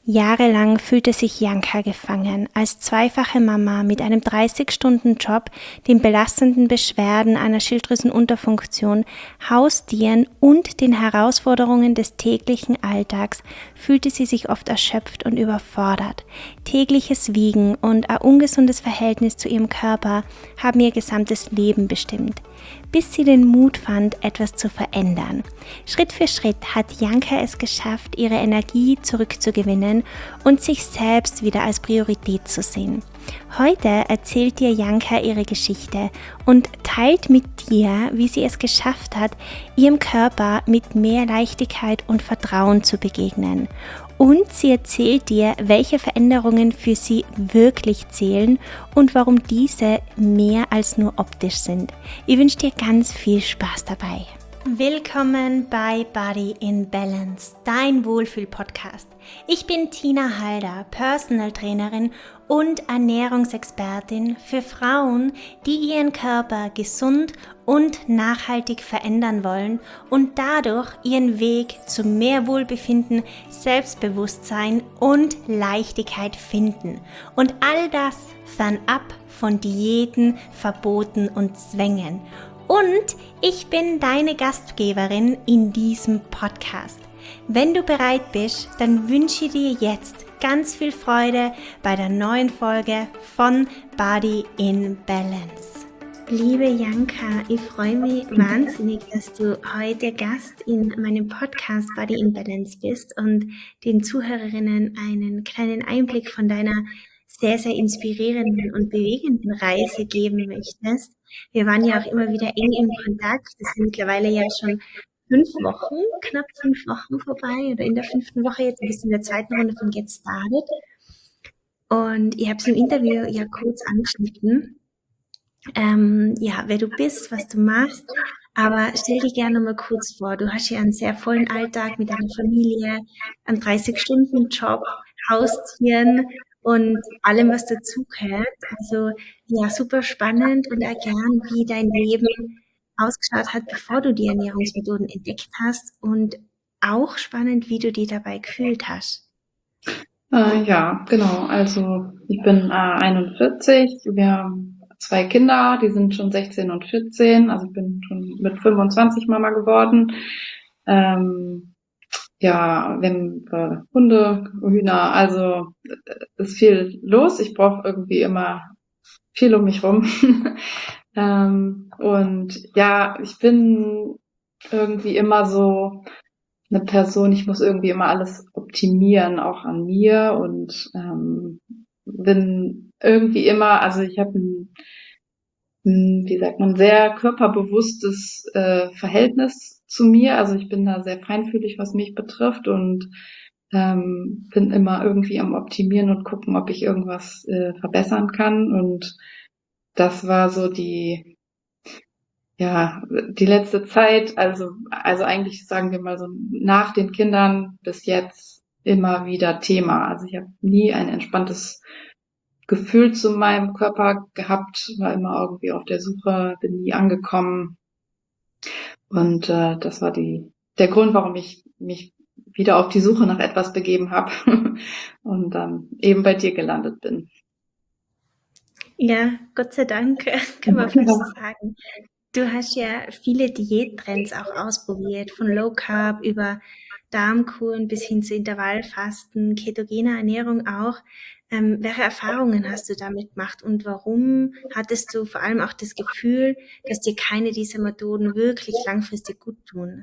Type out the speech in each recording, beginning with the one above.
Jahrelang fühlte sich Janka gefangen, als zweifache Mama mit einem 30-Stunden-Job, den belastenden Beschwerden einer Schilddrüsenunterfunktion, Haustieren und den Herausforderungen des täglichen Alltags fühlte sie sich oft erschöpft und überfordert. Tägliches Wiegen und ein ungesundes Verhältnis zu ihrem Körper haben ihr gesamtes Leben bestimmt, bis sie den Mut fand, etwas zu verändern. Schritt für Schritt hat Janka es geschafft, ihre Energie zurückzugewinnen und sich selbst wieder als Priorität zu sehen. Heute erzählt dir Janka ihre Geschichte und teilt mit dir, wie sie es geschafft hat, ihrem Körper mit mehr Leichtigkeit und Vertrauen zu begegnen. Und sie erzählt dir, welche Veränderungen für sie wirklich zählen und warum diese mehr als nur optisch sind. Ich wünsche dir ganz viel Spaß dabei. Willkommen bei Body in Balance, dein Wohlfühl-Podcast. Ich bin Tina Halder, Personal Trainerin und Ernährungsexpertin für Frauen, die ihren Körper gesund und nachhaltig verändern wollen und dadurch ihren Weg zu mehr Wohlbefinden, Selbstbewusstsein und Leichtigkeit finden. Und all das fernab von Diäten, Verboten und Zwängen. Und ich bin deine Gastgeberin in diesem Podcast. Wenn du bereit bist, dann wünsche ich dir jetzt ganz viel Freude bei der neuen Folge von Body in Balance. Liebe Janka, ich freue mich wahnsinnig, dass du heute Gast in meinem Podcast Body in Balance bist und den Zuhörerinnen einen kleinen Einblick von deiner sehr, sehr inspirierenden und bewegenden Reise geben möchtest. Wir waren ja auch immer wieder eng im Kontakt. Das sind mittlerweile ja schon 5 Wochen, knapp 5 Wochen vorbei oder in der 5. Woche jetzt, ein bisschen in der zweiten Runde von Get Started. Und ich habe es im Interview ja kurz angeschnitten, wer du bist, was du machst. Aber stell dir gerne mal kurz vor, du hast ja einen sehr vollen Alltag mit deiner Familie, einen 30-Stunden-Job, Haustieren und allem, was dazugehört. Also ja, super spannend und auch gern, wie dein Leben ausgeschaut hat, bevor du die Ernährungsmethoden entdeckt hast und auch spannend, wie du dich dabei gefühlt hast. Ja, genau. Also ich bin 41. Wir haben 2 Kinder, die sind schon 16 und 14. Also ich bin schon mit 25 Mama geworden. Ja, wir haben Hunde, Hühner, also ist viel los. Ich brauche irgendwie immer viel um mich rum. Und ja, ich bin irgendwie immer so eine Person, ich muss irgendwie immer alles optimieren, auch an mir und bin irgendwie immer, also ich habe wie sagt man, sehr körperbewusstes Verhältnis zu mir. Also ich bin da sehr feinfühlig, was mich betrifft und bin immer irgendwie am Optimieren und gucken, ob ich irgendwas verbessern kann. Und das war so die letzte Zeit, also eigentlich sagen wir mal so nach den Kindern bis jetzt immer wieder Thema. Also ich habe nie ein entspanntes Gefühl zu meinem Körper gehabt, war immer irgendwie auf der Suche, bin nie angekommen. Und das war der Grund, warum ich mich wieder auf die Suche nach etwas begeben habe und dann eben bei dir gelandet bin. Ja, Gott sei Dank, kann man fast sagen. Du hast ja viele Diättrends auch ausprobiert, von Low Carb über Darmkuren bis hin zu Intervallfasten, ketogener Ernährung auch. Welche Erfahrungen hast du damit gemacht und warum hattest du vor allem auch das Gefühl, dass dir keine dieser Methoden wirklich langfristig gut tun?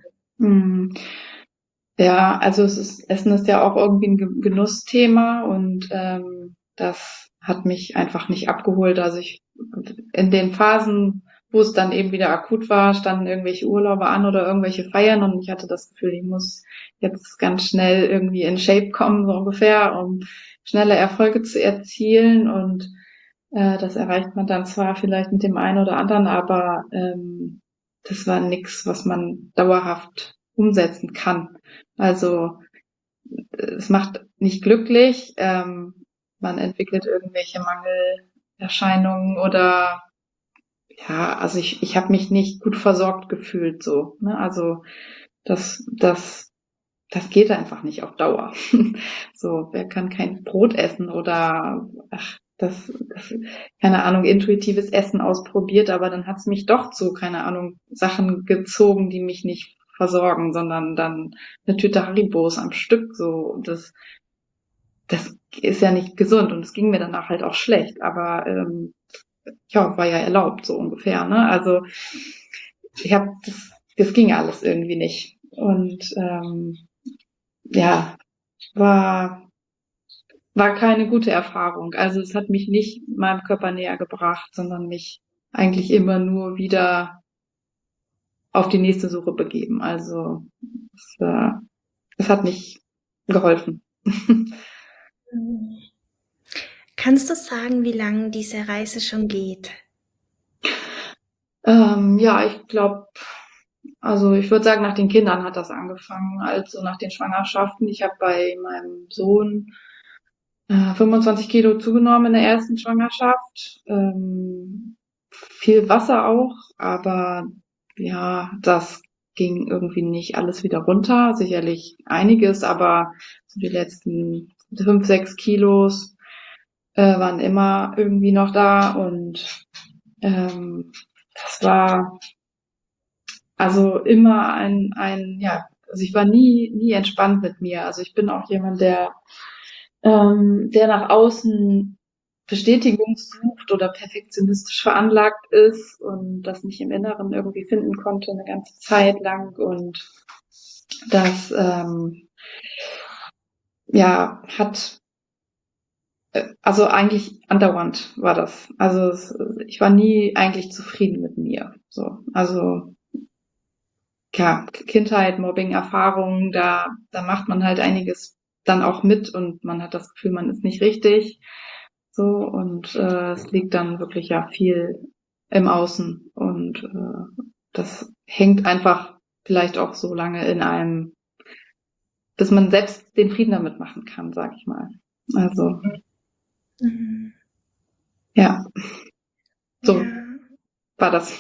Ja, also Essen ist ja auch irgendwie ein Genussthema und das hat mich einfach nicht abgeholt. Also ich in den Phasen, wo es dann eben wieder akut war, standen irgendwelche Urlaube an oder irgendwelche Feiern und ich hatte das Gefühl, ich muss jetzt ganz schnell irgendwie in Shape kommen, so ungefähr, um schnelle Erfolge zu erzielen und das erreicht man dann zwar vielleicht mit dem einen oder anderen, aber das war nichts, was man dauerhaft umsetzen kann. Also es macht nicht glücklich, man entwickelt irgendwelche Mangelerscheinungen oder ja, also ich habe mich nicht gut versorgt gefühlt so. Ne? Also das das geht einfach nicht auf Dauer. So, wer kann kein Brot essen oder keine Ahnung, intuitives Essen ausprobiert, aber dann hat's mich doch zu, keine Ahnung, Sachen gezogen, die mich nicht versorgen, sondern dann eine Tüte Haribos am Stück. So, das ist ja nicht gesund und es ging mir danach halt auch schlecht, aber ja, war ja erlaubt, so ungefähr, ne? Also ich habe das ging alles irgendwie nicht. Und ja, war keine gute Erfahrung. Also es hat mich nicht meinem Körper näher gebracht, sondern mich eigentlich immer nur wieder auf die nächste Suche begeben. Also es hat nicht geholfen. Kannst du sagen, wie lange diese Reise schon geht? Ja, ich glaube, also ich würde sagen, nach den Kindern hat das angefangen, also nach den Schwangerschaften. Ich habe bei meinem Sohn 25 Kilo zugenommen in der ersten Schwangerschaft. Viel Wasser auch, aber ja, das ging irgendwie nicht alles wieder runter. Sicherlich einiges, aber so die letzten 5, 6 Kilos waren immer irgendwie noch da und das war also immer ja, also ich war nie entspannt mit mir. Also ich bin auch jemand, der nach außen Bestätigung sucht oder perfektionistisch veranlagt ist und das nicht im Inneren irgendwie finden konnte eine ganze Zeit lang und das ja hat also eigentlich andauernd war das. Also ich war nie eigentlich zufrieden mit mir. So, also ja, Kindheit, Mobbing, Erfahrungen, da macht man halt einiges dann auch mit und man hat das Gefühl, man ist nicht richtig. So, und es liegt dann wirklich ja viel im Außen. Und das hängt einfach vielleicht auch so lange in einem, bis man selbst den Frieden damit machen kann, sag ich mal. Also, Mhm. ja, Ja. so war das.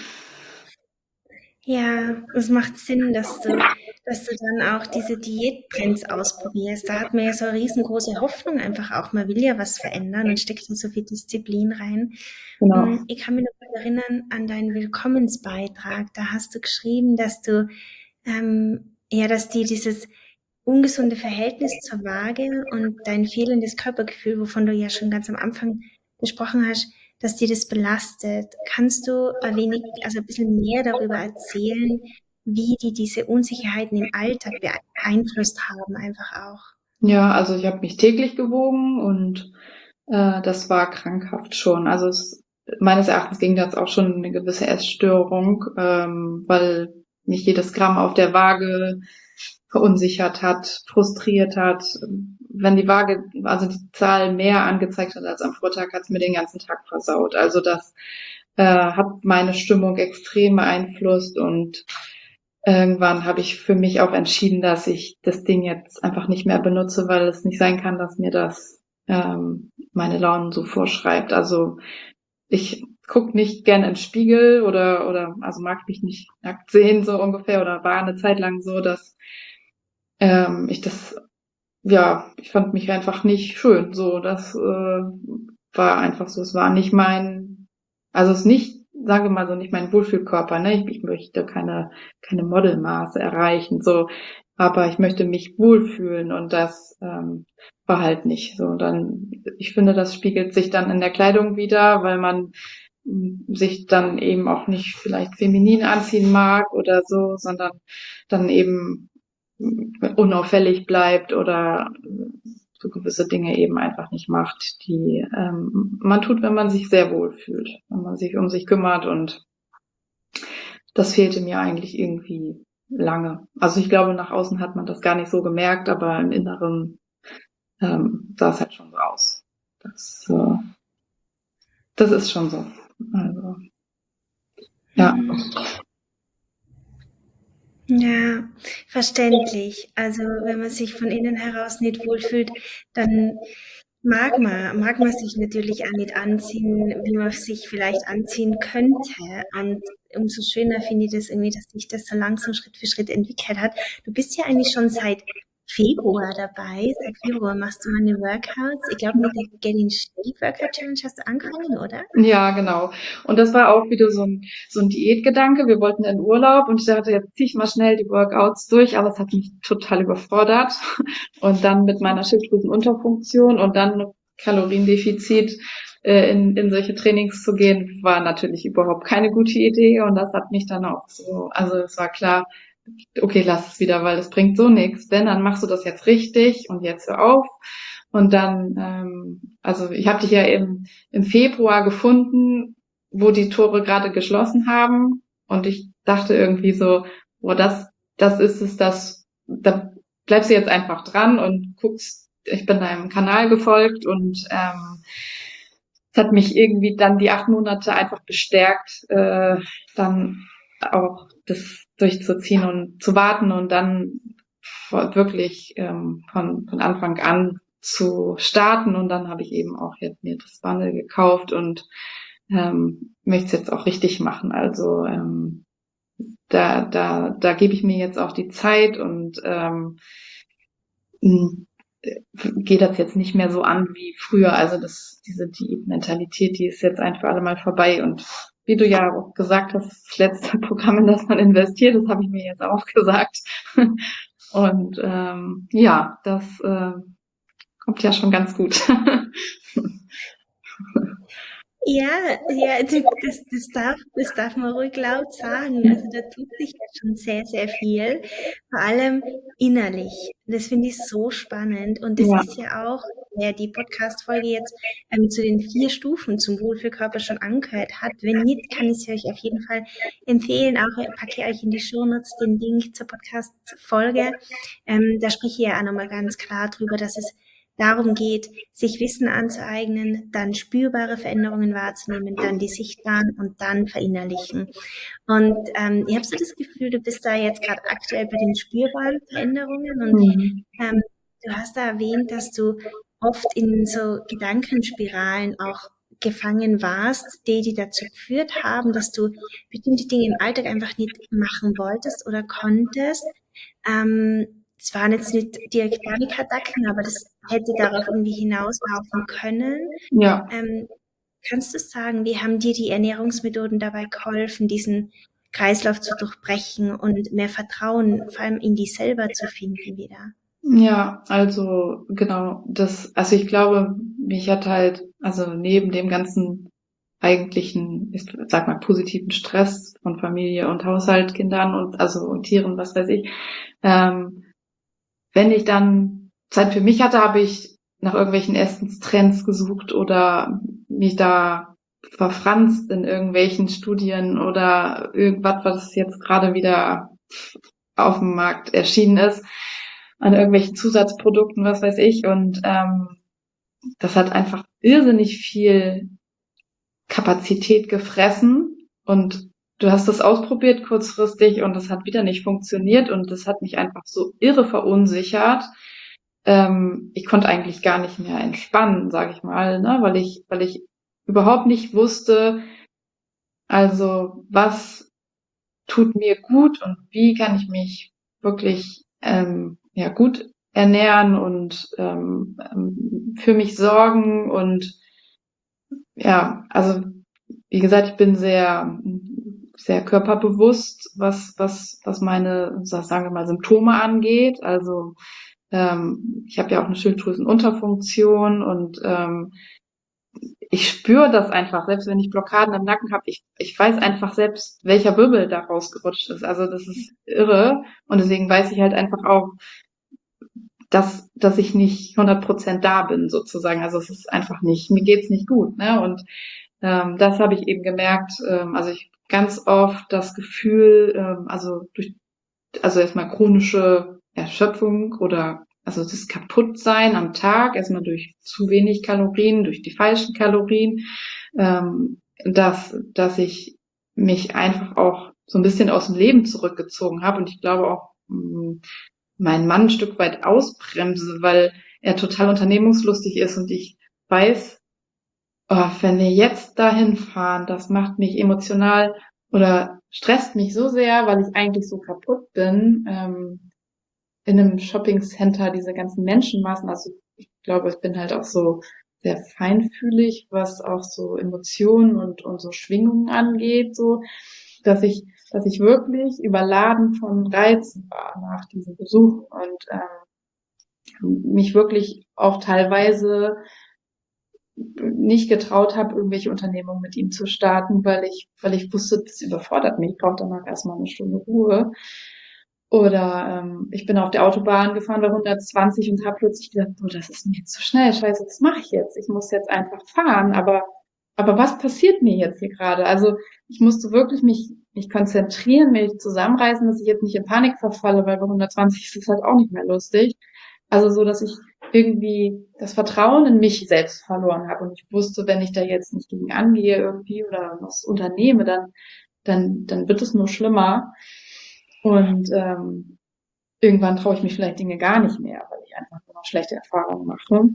Ja, es macht Sinn, dass du dann auch diese Diättrends ausprobierst. Da hat man ja so eine riesengroße Hoffnung einfach auch. Man will ja was verändern und steckt da so viel Disziplin rein. Genau. Ich kann mich noch gut erinnern an deinen Willkommensbeitrag. Da hast du geschrieben, dass du, ja, dass dir dieses ungesunde Verhältnis zur Waage und dein fehlendes Körpergefühl, wovon du ja schon ganz am Anfang gesprochen hast, dass dir das belastet. Kannst du also ein bisschen mehr darüber erzählen, wie die diese Unsicherheiten im Alltag beeinflusst haben, einfach auch? Ja, also ich habe mich täglich gewogen und das war krankhaft schon. Also meines Erachtens ging das auch schon in eine gewisse Essstörung, weil mich jedes Gramm auf der Waage verunsichert hat, frustriert hat. Wenn die Waage, also die Zahl mehr angezeigt hat als am Vortag, hat es mir den ganzen Tag versaut. Also das hat meine Stimmung extrem beeinflusst und irgendwann habe ich für mich auch entschieden, dass ich das Ding jetzt einfach nicht mehr benutze, weil es nicht sein kann, dass mir das meine Launen so vorschreibt. Also ich guck nicht gern in den Spiegel oder also mag mich nicht nackt sehen so ungefähr oder war eine Zeit lang so, dass ich das ja, ich fand mich einfach nicht schön. So, das war einfach so. Es war nicht also es ist nicht, sagen wir mal so, nicht mein Wohlfühlkörper. Ne? Ich möchte keine Modelmaße erreichen, so, aber ich möchte mich wohlfühlen und das war halt nicht so. Und dann, ich finde, das spiegelt sich dann in der Kleidung wieder, weil man sich dann eben auch nicht vielleicht feminin anziehen mag oder so, sondern dann eben unauffällig bleibt oder so gewisse Dinge eben einfach nicht macht, die man tut, wenn man sich sehr wohl fühlt, wenn man sich um sich kümmert und das fehlte mir eigentlich irgendwie lange. Also ich glaube, nach außen hat man das gar nicht so gemerkt, aber im Inneren sah es halt schon so aus. Das ist schon so. Also, ja. Mhm. Ja, verständlich. Also wenn man sich von innen heraus nicht wohlfühlt, dann Mag man sich natürlich auch nicht anziehen, wie man sich vielleicht anziehen könnte. Und umso schöner finde ich das irgendwie, dass sich das so langsam Schritt für Schritt entwickelt hat. Du bist ja eigentlich schon seit Februar dabei. Seit Februar machst du meine Workouts. Ich glaube, mit der Get in Shape Workout Challenge hast du angefangen, oder? Ja, genau. Und das war auch wieder so ein Diätgedanke. Wir wollten in Urlaub und ich dachte, jetzt zieh ich mal schnell die Workouts durch, aber es hat mich total überfordert. Und dann mit meiner Schilddrüsenunterfunktion und dann Kaloriendefizit in solche Trainings zu gehen, war natürlich überhaupt keine gute Idee. Und das hat mich dann auch so, also es war klar, okay, lass es wieder, weil es bringt so nichts. Denn dann machst du das jetzt richtig und jetzt hör auf. Und dann, also ich habe dich ja im Februar gefunden, wo die Tore gerade geschlossen haben. Und ich dachte irgendwie so, boah, das ist es, da bleibst du jetzt einfach dran und guckst, ich bin deinem Kanal gefolgt und es hat mich irgendwie dann die 8 Monate einfach bestärkt, dann auch das durchzuziehen und zu warten und dann wirklich von Anfang an zu starten. Und dann habe ich eben auch jetzt mir das Bundle gekauft und möchte es jetzt auch richtig machen. Also da gebe ich mir jetzt auch die Zeit und gehe das jetzt nicht mehr so an wie früher. Also diese Diätmentalität, die ist jetzt ein für alle Mal vorbei. Und wie du ja auch gesagt hast, das letzte Programm, in das man investiert, das habe ich mir jetzt auch gesagt. Und ja, das kommt ja schon ganz gut. Ja, ja, das darf man ruhig laut sagen. Also da tut sich ja schon sehr, sehr viel, vor allem innerlich. Das finde ich so spannend. Und das Ja, ist ja auch, wer die Podcast-Folge jetzt zu den 4 Stufen zum Wohlfühlkörper schon angehört hat. Wenn nicht, kann ich sie euch auf jeden Fall empfehlen. Auch packe ich euch in die Shownotes den Link zur Podcast-Folge. Da spreche ich ja auch nochmal ganz klar drüber, dass es darum geht, sich Wissen anzueignen, dann spürbare Veränderungen wahrzunehmen, dann die sichtbaren und dann verinnerlichen. Und ich habe so das Gefühl, du bist da jetzt gerade aktuell bei den spürbaren Veränderungen und mhm. ähm, du hast da erwähnt, dass du oft in so Gedankenspiralen auch gefangen warst, die dazu geführt haben, dass du bestimmte Dinge im Alltag einfach nicht machen wolltest oder konntest. Es waren jetzt nicht direkt Panikattacken, aber das hätte darauf irgendwie hinauslaufen können. Ja. Ähm, Kannst du sagen, wie haben dir die Ernährungsmethoden dabei geholfen, diesen Kreislauf zu durchbrechen und mehr Vertrauen, vor allem in dich selber zu finden wieder? Ja, also genau, also ich glaube, mich hat halt, also neben dem ganzen eigentlichen, ich sag mal, positiven Stress von Familie und Haushalt, Kindern und Tieren, was weiß ich, ähm, wenn ich dann Zeit für mich hatte, habe ich nach irgendwelchen Essenstrends gesucht oder mich da verfranst in irgendwelchen Studien oder irgendwas, was jetzt gerade wieder auf dem Markt erschienen ist, an irgendwelchen Zusatzprodukten, was weiß ich. Und das hat einfach irrsinnig viel Kapazität gefressen. Und du hast das ausprobiert kurzfristig und das hat wieder nicht funktioniert. Und das hat mich einfach so irre verunsichert. Ich konnte eigentlich gar nicht mehr entspannen, sage ich mal, ne? Weil ich überhaupt nicht wusste, also was tut mir gut und wie kann ich mich wirklich ja gut ernähren und für mich sorgen und ja, also wie gesagt, ich bin sehr körperbewusst, was meine, sagen wir mal, Symptome angeht. Also ich habe ja auch eine Schilddrüsenunterfunktion und ich spüre das einfach, selbst wenn ich Blockaden im Nacken habe, ich weiß einfach selbst, welcher Wirbel da rausgerutscht ist. Also das ist irre und deswegen weiß ich halt einfach auch, dass ich nicht 100% da bin sozusagen. Also es ist einfach nicht, mir geht's nicht gut, ne? Und das habe ich eben gemerkt. Also ich ganz oft das Gefühl, also erstmal chronische Erschöpfung oder also das Kaputtsein am Tag, erstmal durch zu wenig Kalorien, durch die falschen Kalorien, dass ich mich einfach auch so ein bisschen aus dem Leben zurückgezogen habe und ich glaube auch meinen Mann ein Stück weit ausbremse, weil er total unternehmungslustig ist und ich weiß, oh, wenn wir jetzt dahin fahren, das macht mich emotional oder stresst mich so sehr, weil ich eigentlich so kaputt bin, in einem Shoppingcenter, diese ganzen Menschenmassen. Also ich glaube, ich bin halt auch so sehr feinfühlig, was auch so Emotionen und so Schwingungen angeht, so, dass ich wirklich überladen von Reizen war nach diesem Besuch und mich wirklich auch teilweise nicht getraut habe, irgendwelche Unternehmungen mit ihm zu starten, weil ich wusste, das überfordert mich. Ich brauche danach erstmal eine Stunde Ruhe. Oder ich bin auf der Autobahn gefahren bei 120 und habe plötzlich gedacht, oh, das ist mir jetzt zu schnell. Scheiße, was mache ich jetzt? Ich muss jetzt einfach fahren. Aber was passiert mir jetzt hier gerade? Also ich musste wirklich mich konzentrieren, mich zusammenreißen, dass ich jetzt nicht in Panik verfalle, weil bei 120 ist es halt auch nicht mehr lustig. Also so, dass ich irgendwie das Vertrauen in mich selbst verloren habe. Und ich wusste, wenn ich da jetzt nicht gegen angehe irgendwie oder was unternehme, dann wird es nur schlimmer. Und irgendwann traue ich mich vielleicht Dinge gar nicht mehr, weil ich einfach nur noch schlechte Erfahrungen mache.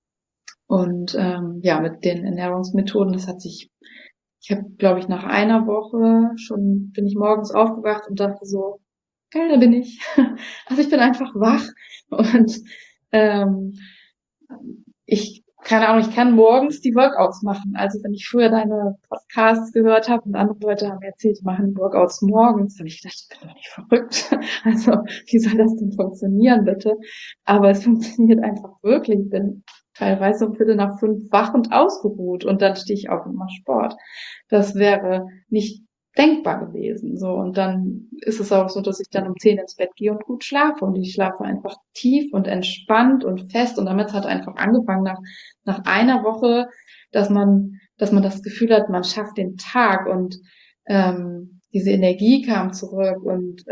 Und ja, mit den Ernährungsmethoden, ich habe, glaube ich, nach einer Woche schon bin ich morgens aufgewacht und dachte so, geil, da bin ich. Also ich bin einfach wach und ähm, keine Ahnung, ich kann morgens die Workouts machen. Also wenn ich früher deine Podcasts gehört habe und andere Leute haben mir erzählt, die machen Workouts morgens, habe ich gedacht, ich bin doch nicht verrückt. Also wie soll das denn funktionieren, bitte? Aber es funktioniert einfach wirklich. Ich bin teilweise um 4:45 wach und ausgeruht und dann stehe ich auf und mache Sport. Das wäre nicht denkbar gewesen. So, und dann ist es auch so, dass ich dann um 10 ins Bett gehe und gut schlafe. Und ich schlafe einfach tief und entspannt und fest. Und damit hat einfach angefangen nach einer Woche, dass man das Gefühl hat, man schafft den Tag und diese Energie kam zurück und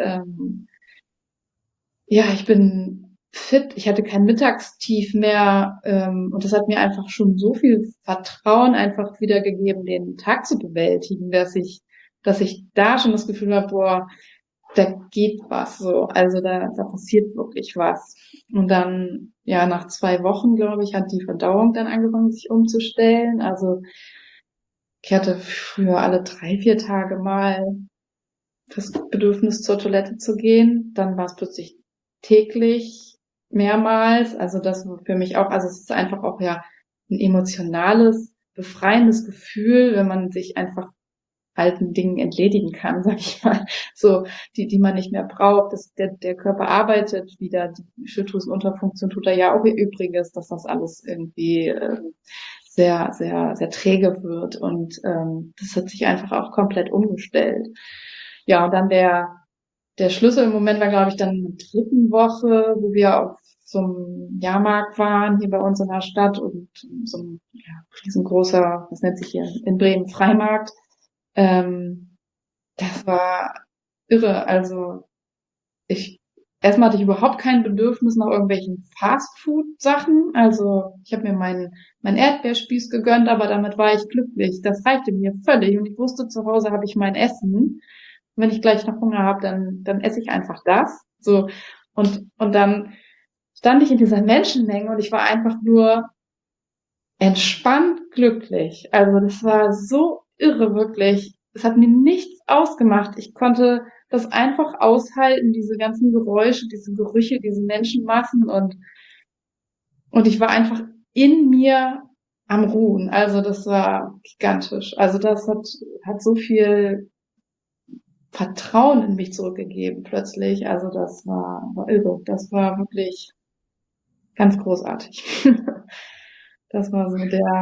ja, ich bin fit, ich hatte kein Mittagstief mehr und das hat mir einfach schon so viel Vertrauen einfach wiedergegeben, den Tag zu bewältigen, dass ich da schon das Gefühl habe, boah, da geht was so, also da passiert wirklich was. Und dann, ja, nach 2 Wochen, glaube ich, hat die Verdauung dann angefangen, sich umzustellen. Also ich hatte früher alle 3, 4 Tage mal das Bedürfnis, zur Toilette zu gehen. Dann war es plötzlich täglich, mehrmals. Also das war für mich auch, also es ist einfach auch ja ein emotionales, befreiendes Gefühl, wenn man sich einfach alten Dingen entledigen kann, sag ich mal, so die man nicht mehr braucht. Der Körper arbeitet wieder, die Schilddrüsenunterfunktion tut er ja auch ihr Übriges, dass das alles irgendwie sehr, sehr, sehr träge wird und das hat sich einfach auch komplett umgestellt. Ja, und dann der Schlüssel im Moment war, glaube ich, dann in der 3. Woche, wo wir auf so einem Jahrmarkt waren, hier bei uns in der Stadt und so ein riesengroßer, das nennt sich hier in Bremen Freimarkt. Das war irre. Also erstmal hatte ich überhaupt kein Bedürfnis nach irgendwelchen Fastfood-Sachen. Also ich habe mir meinen Erdbeerspieß gegönnt, aber damit war ich glücklich. Das reichte mir völlig. Und ich wusste, zu Hause habe ich mein Essen. Und wenn ich gleich noch Hunger habe, dann esse ich einfach das. So. Und dann stand ich in dieser Menschenmenge und ich war einfach nur entspannt glücklich. Also das war so irre, wirklich. Es hat mir nichts ausgemacht. Ich konnte das einfach aushalten, diese ganzen Geräusche, diese Gerüche, diese Menschenmassen und ich war einfach in mir am Ruhen. Also das war gigantisch. Also das hat so viel Vertrauen in mich zurückgegeben plötzlich. Also das war irre. Das war wirklich ganz großartig. Das war so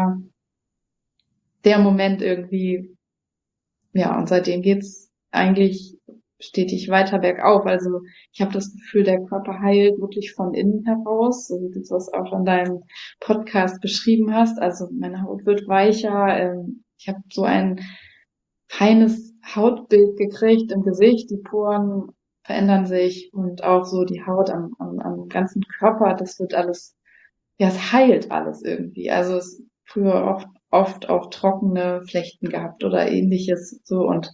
der Moment irgendwie. Ja, und seitdem geht's eigentlich stetig weiter bergauf. Also ich habe das Gefühl, der Körper heilt wirklich von innen heraus, so wie du das auch in deinem Podcast beschrieben hast. Also meine Haut wird weicher. Ich habe so ein feines Hautbild gekriegt im Gesicht. Die Poren verändern sich und auch so die Haut am ganzen Körper. Das wird alles, ja, es heilt alles irgendwie. Also es früher oft auch trockene Flechten gehabt oder ähnliches so und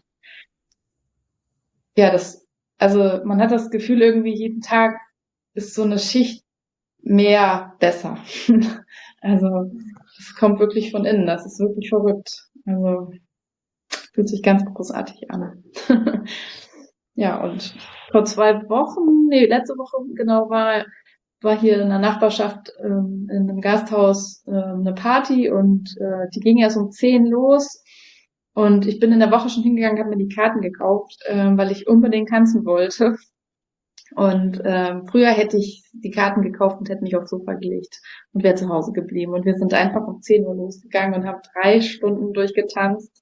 ja, also man hat das Gefühl irgendwie jeden Tag ist so eine Schicht mehr besser. Also es kommt wirklich von innen, das ist wirklich verrückt. Also fühlt sich ganz großartig an. Ja, und vor 2 Wochen, nee, letzte Woche genau, war hier in der Nachbarschaft in einem Gasthaus eine Party und die ging erst um 10 los. Und ich bin in der Woche schon hingegangen, habe mir die Karten gekauft, weil ich unbedingt tanzen wollte. Und früher hätte ich die Karten gekauft und hätte mich aufs Sofa gelegt und wäre zu Hause geblieben. Und wir sind einfach um 10 Uhr losgegangen und haben 3 Stunden durchgetanzt,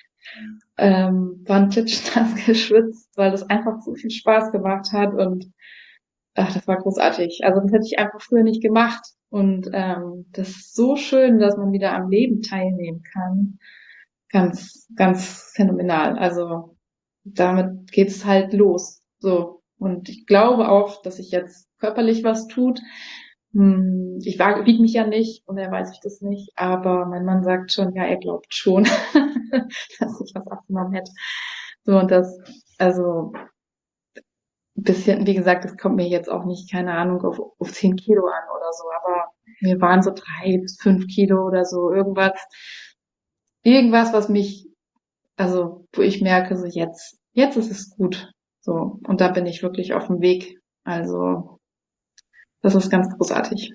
waren klitschnass geschwitzt, weil das einfach so viel Spaß gemacht hat. Und ach, das war großartig. Also das hätte ich einfach früher nicht gemacht. Und das ist so schön, dass man wieder am Leben teilnehmen kann. Ganz, ganz phänomenal. Also damit geht's halt los. So. Und ich glaube auch, dass sich jetzt körperlich was tut. Ich wiege mich ja nicht und er weiß ich das nicht, aber mein Mann sagt schon, ja, er glaubt schon, dass ich was abgenommen hätte. So, und das, also ein bisschen, wie gesagt, das kommt mir jetzt auch nicht, keine Ahnung, auf 10 Kilo an oder so, aber mir waren so 3 bis 5 Kilo oder so, irgendwas, was mich, also wo ich merke, so jetzt ist es gut. So, und da bin ich wirklich auf dem Weg. Also, das ist ganz großartig.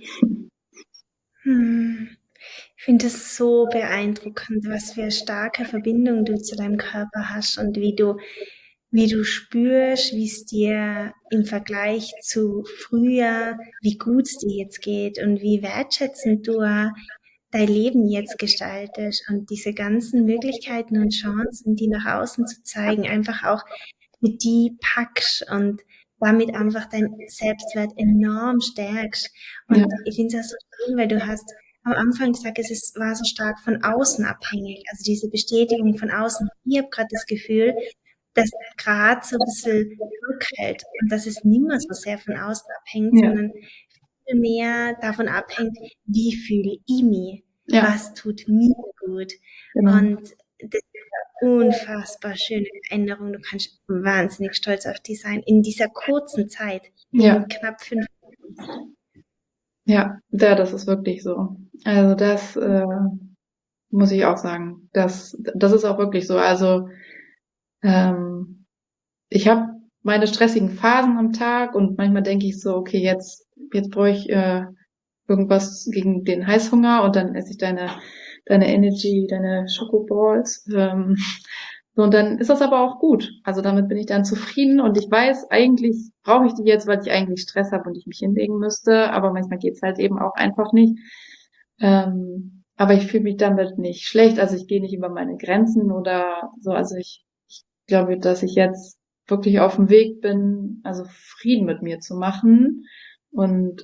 Ich finde es so beeindruckend, was für eine starke Verbindung du zu deinem Körper hast und wie du spürst, wie es dir im Vergleich zu früher, wie gut es dir jetzt geht und wie wertschätzend du dein Leben jetzt gestaltest und diese ganzen Möglichkeiten und Chancen, die nach außen zu zeigen, einfach auch mit die packst und damit einfach dein Selbstwert enorm stärkst. Ja, Und ich finde es ja so schön, weil du hast am Anfang gesagt, war so stark von außen abhängig, also diese Bestätigung von außen. Ich habe gerade das Gefühl, dass gerade so ein bisschen zurückhält und dass es nicht mehr so sehr von außen abhängt, ja, sondern viel mehr davon abhängt, wie fühle ich mich, ja, was tut mir gut. genau. Und das ist eine unfassbar schöne Veränderung. Du kannst wahnsinnig stolz auf dich sein in dieser kurzen Zeit, Ja, in knapp 5 Jahren. ja, das ist wirklich so. Also das muss ich auch sagen. Das ist auch wirklich so. Also ähm, ich habe meine stressigen Phasen am Tag und manchmal denke ich so, okay, jetzt brauche ich irgendwas gegen den Heißhunger und dann esse ich deine Energy, deine Schokoballs. So, und dann ist das aber auch gut. Also damit bin ich dann zufrieden und ich weiß, eigentlich brauche ich die jetzt, weil ich eigentlich Stress habe und ich mich hinlegen müsste, aber manchmal geht's halt eben auch einfach nicht. Aber ich fühle mich damit nicht schlecht, also ich gehe nicht über meine Grenzen oder so. Also ich glaube, dass ich jetzt wirklich auf dem Weg bin, also Frieden mit mir zu machen. Und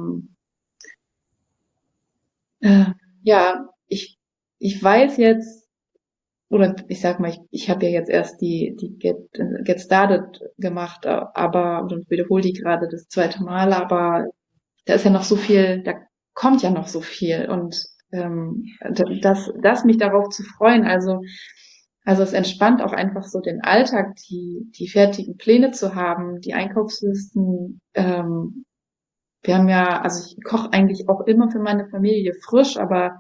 äh, ja, ich weiß jetzt, oder ich sag mal, ich habe ja jetzt erst die Get Started gemacht, aber und wiederhole die gerade das zweite Mal, aber da ist ja noch so viel, da kommt ja noch so viel und das mich darauf zu freuen, also es entspannt auch einfach so den Alltag, die fertigen Pläne zu haben, die Einkaufslisten. Wir haben ja, also ich koche eigentlich auch immer für meine Familie frisch, aber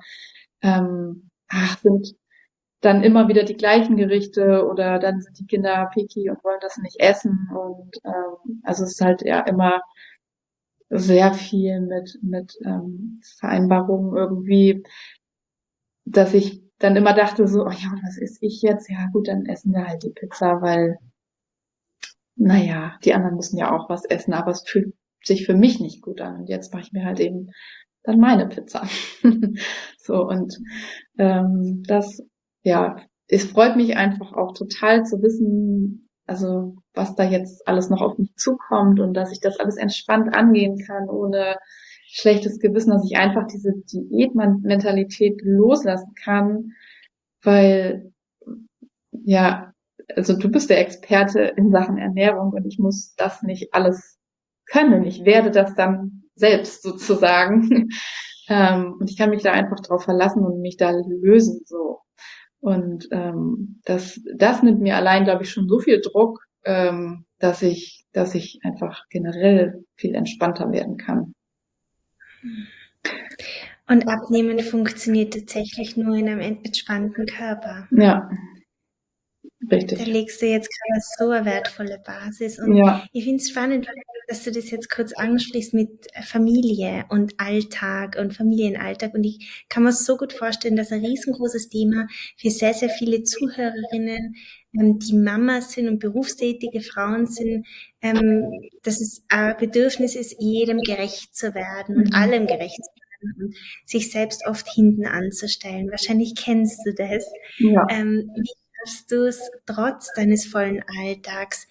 sind dann immer wieder die gleichen Gerichte oder dann sind die Kinder picky und wollen das nicht essen und also es ist halt ja immer sehr viel mit Vereinbarungen irgendwie, dass ich dann immer dachte so, oh ja, was esse ich jetzt? Ja gut, dann essen wir halt die Pizza, weil, naja, die anderen müssen ja auch was essen, aber es fühlt sich für mich nicht gut an. Und jetzt mache ich mir halt eben dann meine Pizza. So, und das, ja, es freut mich einfach auch total zu wissen, also was da jetzt alles noch auf mich zukommt und dass ich das alles entspannt angehen kann, ohne schlechtes Gewissen, dass ich einfach diese Diätmentalität loslassen kann, weil, ja, also du bist der Experte in Sachen Ernährung und ich muss das nicht alles können. Ich werde das dann selbst sozusagen. Und ich kann mich da einfach drauf verlassen und mich da lösen so. Und das nimmt mir allein, glaube ich, schon so viel Druck, dass ich einfach generell viel entspannter werden kann. Und Abnehmen funktioniert tatsächlich nur in einem entspannten Körper. Ja, Da richtig. legst du jetzt gerade so eine wertvolle Basis. Und Ja, ich finde es spannend, dass du das jetzt kurz ansprichst mit Familie und Alltag und Familienalltag. Und ich kann mir so gut vorstellen, dass ein riesengroßes Thema für sehr, sehr viele Zuhörerinnen, die Mamas sind und berufstätige Frauen sind, dass es ein Bedürfnis ist, jedem gerecht zu werden und mhm. allem gerecht zu werden und sich selbst oft hinten anzustellen. Wahrscheinlich kennst du das. Ja. Wie schaffst du es trotz deines vollen Alltags,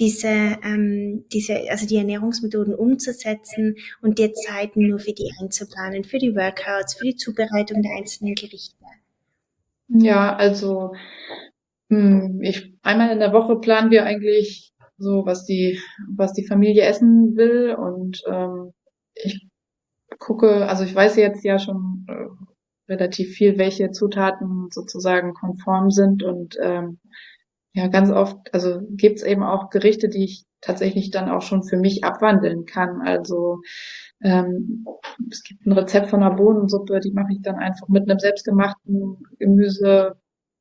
also die Ernährungsmethoden umzusetzen und dir Zeiten nur für die einzuplanen, für die Workouts, für die Zubereitung der einzelnen Gerichte? Ja, also einmal in der Woche planen wir eigentlich so, was die Familie essen will und ich gucke, also ich weiß jetzt ja schon relativ viel, welche Zutaten sozusagen konform sind und ja, ganz oft, also gibt's eben auch Gerichte, die ich tatsächlich dann auch schon für mich abwandeln kann. Also ähm, es gibt ein Rezept von einer Bohnensuppe, die mache ich dann einfach mit einem selbstgemachten Gemüse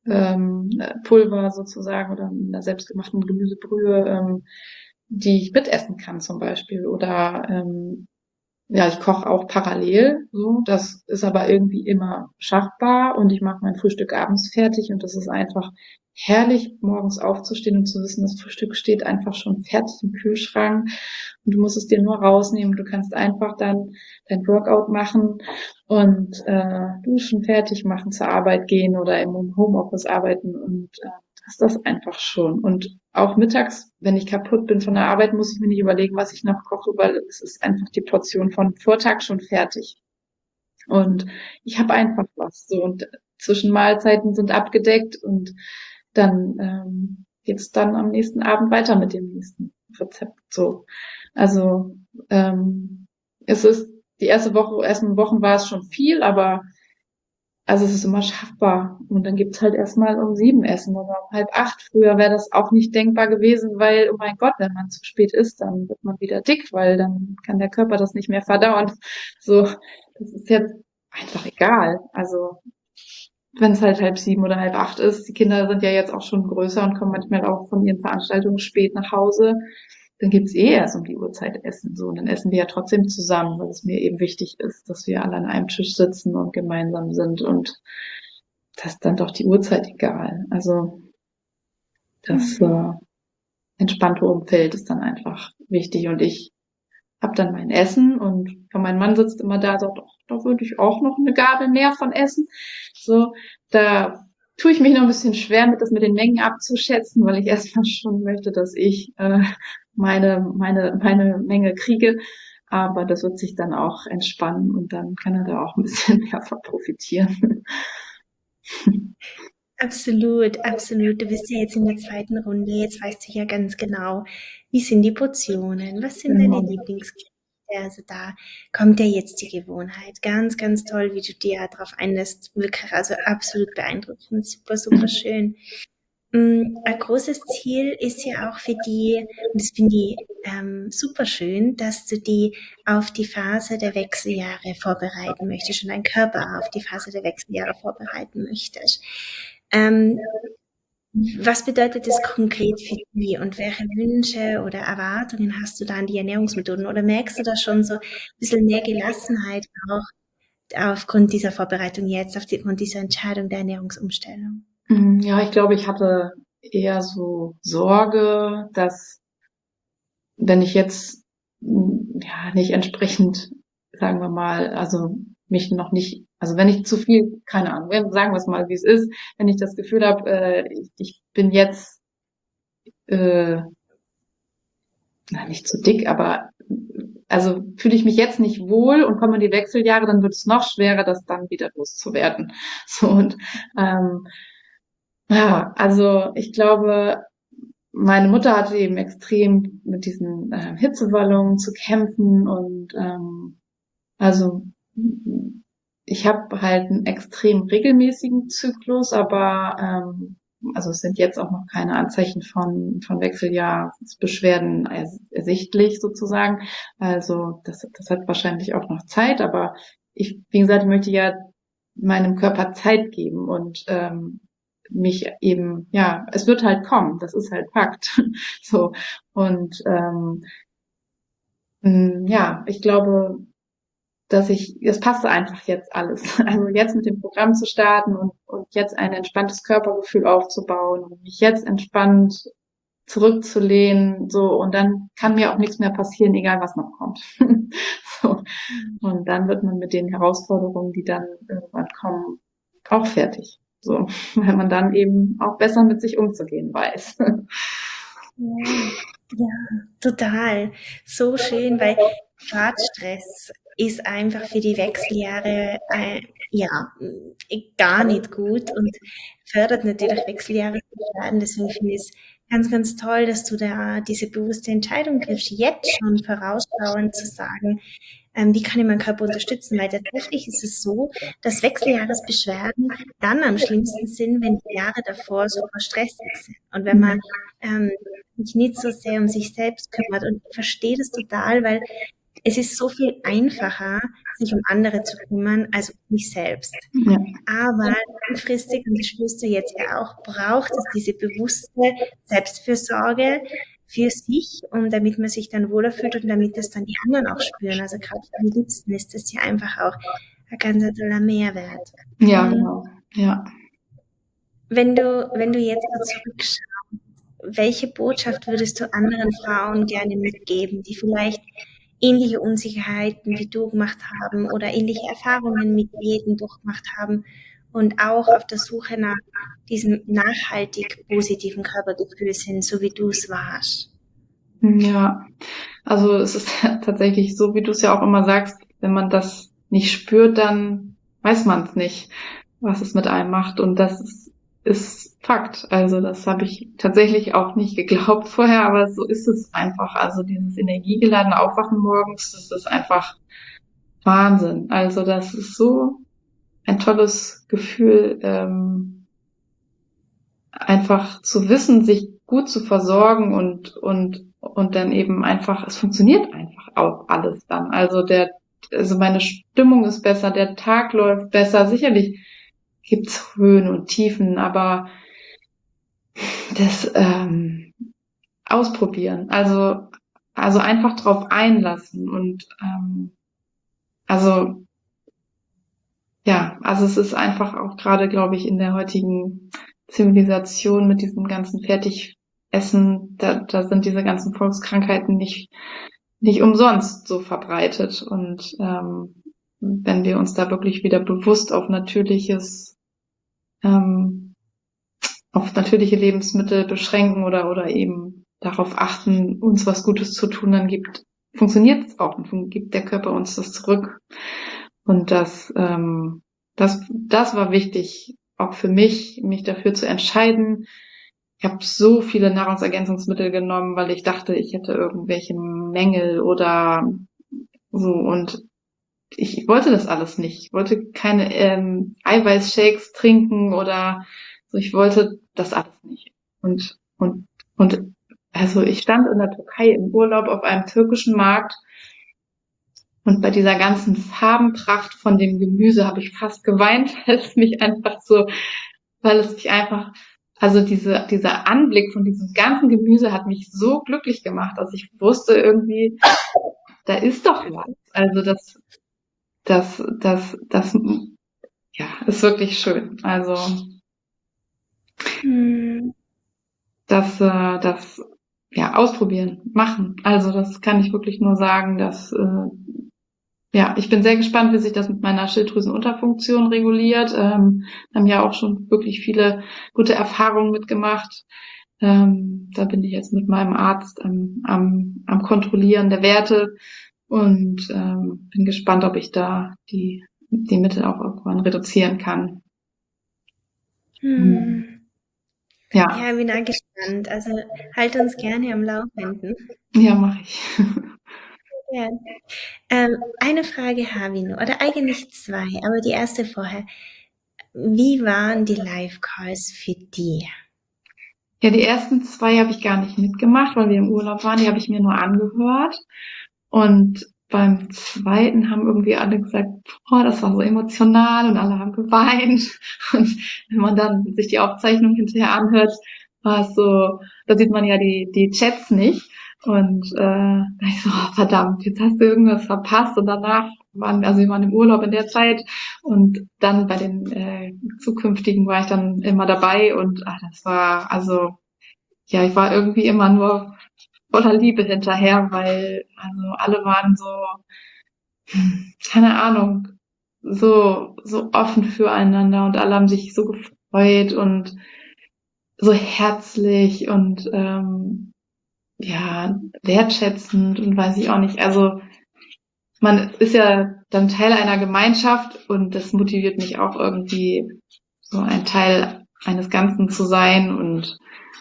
Pulver sozusagen oder einer selbstgemachten Gemüsebrühe, die ich mitessen kann zum Beispiel. Oder ja, ich koche auch parallel, so. Das ist aber irgendwie immer schaffbar und ich mache mein Frühstück abends fertig und das ist einfach herrlich, morgens aufzustehen und zu wissen, das Frühstück steht einfach schon fertig im Kühlschrank und du musst es dir nur rausnehmen. Du kannst einfach dann dein Workout machen und duschen, fertig machen, zur Arbeit gehen oder im Homeoffice arbeiten und das ist das einfach schon. Und auch mittags, wenn ich kaputt bin von der Arbeit, muss ich mir nicht überlegen, was ich noch koche, weil es ist einfach die Portion von Vortag schon fertig. Und ich habe einfach was so und Zwischenmahlzeiten sind abgedeckt und dann geht's dann am nächsten Abend weiter mit dem nächsten Rezept. So, also es ist die ersten Wochen war es schon viel, aber also es ist immer schaffbar. Und dann gibt's halt erstmal um 7 Essen oder um halb acht. Früher wäre das auch nicht denkbar gewesen, weil, oh mein Gott, wenn man zu spät isst, dann wird man wieder dick, weil dann kann der Körper das nicht mehr verdauen. So, das ist jetzt einfach egal. Also wenn es halt halb sieben oder halb acht ist, die Kinder sind ja jetzt auch schon größer und kommen manchmal auch von ihren Veranstaltungen spät nach Hause, dann gibt's erst um die Uhrzeit Essen. So, und dann essen wir ja trotzdem zusammen, weil es mir eben wichtig ist, dass wir alle an einem Tisch sitzen und gemeinsam sind und das ist dann doch die Uhrzeit egal. Also das Mhm. entspannte Umfeld ist dann einfach wichtig und ich habe dann mein Essen und mein Mann sitzt immer da, sagt, ach, da würde ich auch noch eine Gabel mehr von essen. So, da tue ich mich noch ein bisschen schwer mit, das mit den Mengen abzuschätzen, weil ich erstmal schon möchte, dass ich meine Menge kriege. Aber das wird sich dann auch entspannen und dann kann er da auch ein bisschen mehr von profitieren. Absolut, absolut. Du bist ja jetzt in der zweiten Runde. Jetzt weißt du ja ganz genau, wie sind die Portionen, was sind deine Genau. Lieblingsgerichte. Also da kommt ja jetzt die Gewohnheit. Ganz, ganz toll, wie du dir darauf einlässt. Wirklich, also absolut beeindruckend. Super, super schön. Ein großes Ziel ist ja auch für die, und das finde ich super schön, dass du die auf die Phase der Wechseljahre vorbereiten möchtest und deinen Körper auf die Phase der Wechseljahre vorbereiten möchtest. Ähm, Was bedeutet das konkret für dich und welche Wünsche oder Erwartungen hast du da an die Ernährungsmethoden? Oder merkst du da schon so ein bisschen mehr Gelassenheit auch aufgrund dieser Vorbereitung jetzt, aufgrund dieser Entscheidung der Ernährungsumstellung? Ja, ich glaube, ich hatte eher so Sorge, dass wenn ich jetzt ja nicht entsprechend, sagen wir mal, also mich noch nicht, also wenn ich zu viel, keine Ahnung, sagen wir es mal, wie es ist, wenn ich das Gefühl habe, ich bin jetzt na, nicht zu dick, aber also fühle ich mich jetzt nicht wohl und komme in die Wechseljahre, dann wird es noch schwerer, das dann wieder loszuwerden. So und ja, also ich glaube, meine Mutter hatte eben extrem mit diesen Hitzewallungen zu kämpfen und also ich habe halt einen extrem regelmäßigen Zyklus, aber also es sind jetzt auch noch keine Anzeichen von Wechseljahrsbeschwerden ersichtlich sozusagen. Also das hat wahrscheinlich auch noch Zeit, aber wie gesagt, ich möchte ja meinem Körper Zeit geben und mich eben, ja, es wird halt kommen, das ist halt Fakt. So. Und ja, ich glaube, es passte einfach jetzt alles. Also jetzt mit dem Programm zu starten und jetzt ein entspanntes Körpergefühl aufzubauen und mich jetzt entspannt zurückzulehnen, so, und dann kann mir auch nichts mehr passieren, egal was noch kommt. So. Und dann wird man mit den Herausforderungen, die dann irgendwann kommen, auch fertig. So, weil man dann eben auch besser mit sich umzugehen weiß. Ja, ja, total. So schön, weil gerade Stress ist einfach für die Wechseljahre ja gar nicht gut und fördert natürlich Wechseljahresbeschwerden. Deswegen finde ich es ganz, ganz toll, dass du da diese bewusste Entscheidung triffst, jetzt schon vorausschauend zu sagen, wie kann ich meinen Körper unterstützen? Weil tatsächlich ist es so, dass Wechseljahresbeschwerden dann am schlimmsten sind, wenn die Jahre davor super stressig sind. Und wenn man sich nicht so sehr um sich selbst kümmert. Und ich verstehe das total, weil es ist so viel einfacher, sich um andere zu kümmern, als um sich selbst. Ja. Aber langfristig, und das spürst du jetzt ja auch, braucht es diese bewusste Selbstfürsorge für sich, und damit man sich dann wohler fühlt und damit das dann die anderen auch spüren. Also gerade für die Liebsten ist das ja einfach auch ein ganz toller Mehrwert. Ja, genau. Ja. Wenn du jetzt so zurückschaust, welche Botschaft würdest du anderen Frauen gerne mitgeben, die vielleicht ähnliche Unsicherheiten wie du gemacht haben oder ähnliche Erfahrungen mit Diäten durchgemacht haben und auch auf der Suche nach diesem nachhaltig positiven Körpergefühl sind, so wie du es warst? Ja, also es ist tatsächlich so, wie du es ja auch immer sagst, wenn man das nicht spürt, dann weiß man es nicht, was es mit einem macht. Und ist Fakt. Also das habe ich tatsächlich auch nicht geglaubt vorher, aber so ist es einfach. Also dieses energiegeladene Aufwachen morgens, das ist einfach Wahnsinn. Also das ist so ein tolles Gefühl, einfach zu wissen, sich gut zu versorgen und dann eben einfach, es funktioniert einfach auch alles dann. Also meine Stimmung ist besser, der Tag läuft besser. Sicherlich gibt's Höhen und Tiefen, aber das ausprobieren, also einfach drauf einlassen und also ja, also es ist einfach auch gerade, glaube ich, in der heutigen Zivilisation mit diesem ganzen Fertigessen, da sind diese ganzen Volkskrankheiten nicht umsonst so verbreitet. Und wenn wir uns da wirklich wieder bewusst auf natürliche Lebensmittel beschränken oder eben darauf achten, uns was Gutes zu tun, dann funktioniert es auch und gibt der Körper uns das zurück. Und das war wichtig, auch für mich dafür zu entscheiden. Ich habe so viele Nahrungsergänzungsmittel genommen, weil ich dachte, ich hätte irgendwelche Mängel oder so. Und ich wollte das alles nicht. Ich wollte keine Eiweißshakes trinken oder so. Ich wollte das alles nicht. Und also ich stand in der Türkei im Urlaub auf einem türkischen Markt und bei dieser ganzen Farbenpracht von dem Gemüse habe ich fast geweint, weil es mich einfach, also dieser Anblick von diesem ganzen Gemüse hat mich so glücklich gemacht, dass ich wusste irgendwie, da ist doch was. Also das, ja, ist wirklich schön. Also Hm. das, ja, ausprobieren, machen. Also das kann ich wirklich nur sagen, ja, ich bin sehr gespannt, wie sich das mit meiner Schilddrüsenunterfunktion reguliert. Haben ja auch schon wirklich viele gute Erfahrungen mitgemacht. Da bin ich jetzt mit meinem Arzt am Kontrollieren der Werte und bin gespannt, ob ich da die Mittel auch irgendwann reduzieren kann. Hm. Ja, Ja, bin auch gespannt. Also halt uns gerne am Laufenden. ja, mache ich. Ja. Eine Frage habe ich noch, oder eigentlich zwei, aber die erste vorher. Wie waren die Live-Calls für dich? Ja, die ersten 2 habe ich gar nicht mitgemacht, weil wir im Urlaub waren. Die habe ich mir nur angehört. Und beim zweiten haben irgendwie alle gesagt, boah, das war so emotional und alle haben geweint. Und wenn man dann sich die Aufzeichnung hinterher anhört, war es so, da sieht man ja die Chats nicht. Und da ich so, oh, verdammt, jetzt hast du irgendwas verpasst. Und danach wir waren im Urlaub in der Zeit und dann bei den zukünftigen war ich dann immer dabei und das war, also ja, ich war irgendwie immer nur voller Liebe hinterher, weil also alle waren so, keine Ahnung, so offen füreinander und alle haben sich so gefreut und so herzlich und ja, wertschätzend und weiß ich auch nicht. Also man ist ja dann Teil einer Gemeinschaft und das motiviert mich auch irgendwie, so ein Teil eines Ganzen zu sein und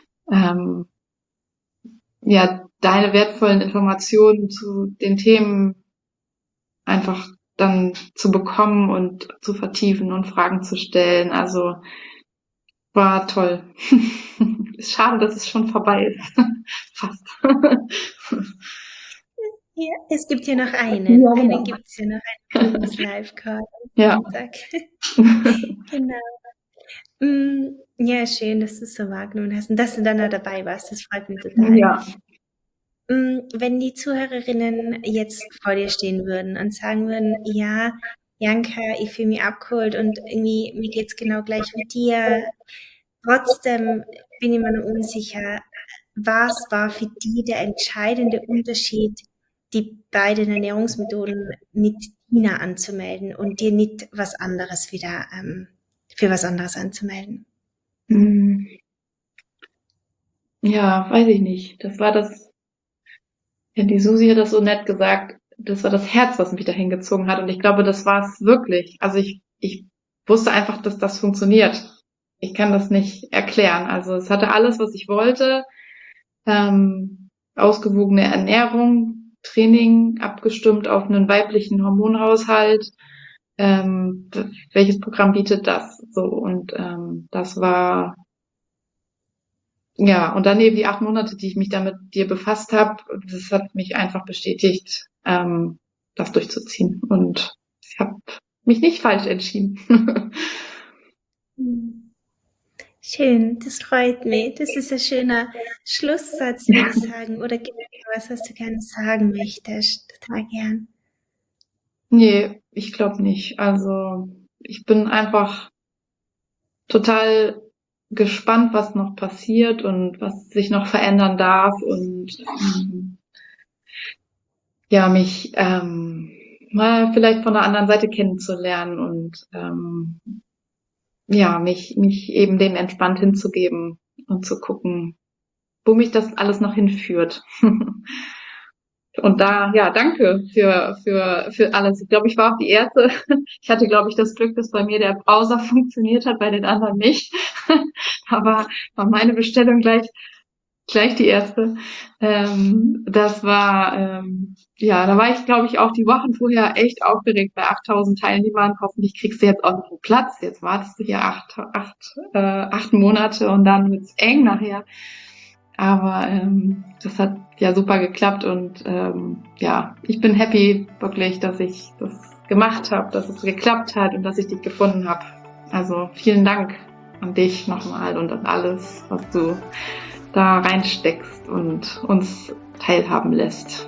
ja, deine wertvollen Informationen zu den Themen einfach dann zu bekommen und zu vertiefen und Fragen zu stellen. Also war toll. Ist schade, dass es schon vorbei ist. Fast. Ja, es gibt ja noch einen. Ja, Einen genau. gibt es ja noch, einen Live-Call am Ja. Sonntag. Genau. Ja, schön, dass du es so wahrgenommen hast und dass du dann da dabei warst. Das freut mich total. Ja. Wenn die Zuhörerinnen jetzt vor dir stehen würden und sagen würden, ja, Janka, ich fühle mich abgeholt und irgendwie mir geht's genau gleich wie dir. Trotzdem bin ich mir noch unsicher. Was war für die der entscheidende Unterschied, die beiden Ernährungsmethoden mit Tina anzumelden und dir nicht was anderes wieder für was anderes anzumelden? Ja, weiß ich nicht. Das war das, ja, die Susi hat das so nett gesagt, das war das Herz, was mich dahin gezogen hat. Und ich glaube, das war es wirklich. Also ich wusste einfach, dass das funktioniert. Ich kann das nicht erklären. Also es hatte alles, was ich wollte. Ausgewogene Ernährung, Training, abgestimmt auf einen weiblichen Hormonhaushalt. Welches Programm bietet das? So, und das war, ja, und dann eben die 8 Monate, die ich mich da mit dir befasst habe, das hat mich einfach bestätigt, das durchzuziehen. Und ich habe mich nicht falsch entschieden. Schön, das freut mich. Das ist ein schöner Schlusssatz, würde ich sagen. Oder gibt es was, was du gerne sagen möchtest? Total gern. Nee, ich glaube nicht. Also ich bin einfach total gespannt, was noch passiert und was sich noch verändern darf und ja, mich mal vielleicht von der anderen Seite kennenzulernen und ja, mich eben dem entspannt hinzugeben und zu gucken, wo mich das alles noch hinführt. Und da, ja, danke für alles. Ich glaube, ich war auch die Erste. Ich hatte, glaube ich, das Glück, dass bei mir der Browser funktioniert hat, bei den anderen nicht. Aber war meine Bestellung gleich die erste. Das war, ja, da war ich, glaube ich, auch die Wochen vorher echt aufgeregt bei 8.000 Teilnehmern. Hoffentlich kriegst du jetzt auch noch einen Platz. Jetzt wartest du hier 8 Monate und dann wird's eng nachher. Aber das hat ja super geklappt und ja, ich bin happy wirklich, dass ich das gemacht habe, dass es geklappt hat und dass ich dich gefunden habe. Also vielen Dank an dich nochmal und an alles, was du da reinsteckst und uns teilhaben lässt.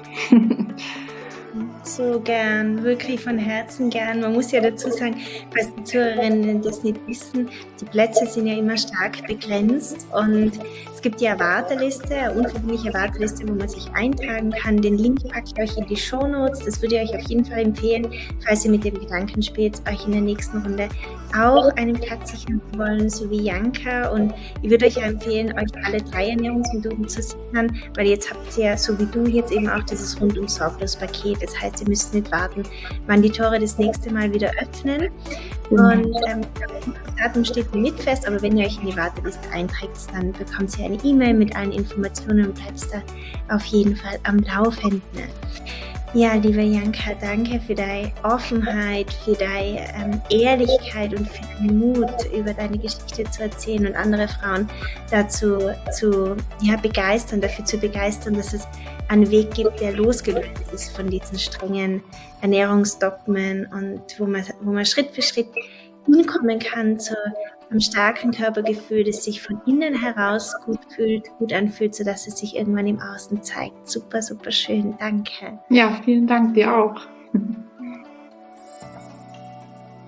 So gern, wirklich von Herzen gern. Man muss ja dazu sagen, falls die Zuhörerinnen das nicht wissen, die Plätze sind ja immer stark begrenzt und es gibt ja eine Warteliste, eine unverbindliche Warteliste, wo man sich eintragen kann. Den Link packe ich euch in die Shownotes. Das würde ich euch auf jeden Fall empfehlen, falls ihr mit dem Gedanken spielt, euch in der nächsten Runde auch einen Platz sichern zu wollen, so wie Janka. Und ich würde euch empfehlen, euch alle 3 Ernährungsmethoden zu sichern, weil jetzt habt ihr, so wie du, jetzt eben auch dieses Rundum-Sorglos-Paket. Das heißt, ihr müsst nicht warten, wann die Tore das nächste Mal wieder öffnen. Und das Datum steht nicht fest, aber wenn ihr euch in die Warteliste einträgt, dann bekommt ihr eine E-Mail mit allen Informationen und bleibt da auf jeden Fall am Laufenden. Ja, liebe Janka, danke für deine Offenheit, für deine Ehrlichkeit und für deinen Mut, über deine Geschichte zu erzählen und andere Frauen dazu zu begeistern, dafür zu begeistern, dass es einen Weg gibt, der losgelöst ist von diesen strengen Ernährungsdogmen und wo man Schritt für Schritt hinkommen kann zu einem starken Körpergefühl, das sich von innen heraus gut anfühlt, sodass es sich irgendwann im Außen zeigt. Super, super schön. Danke. Ja, vielen Dank dir auch.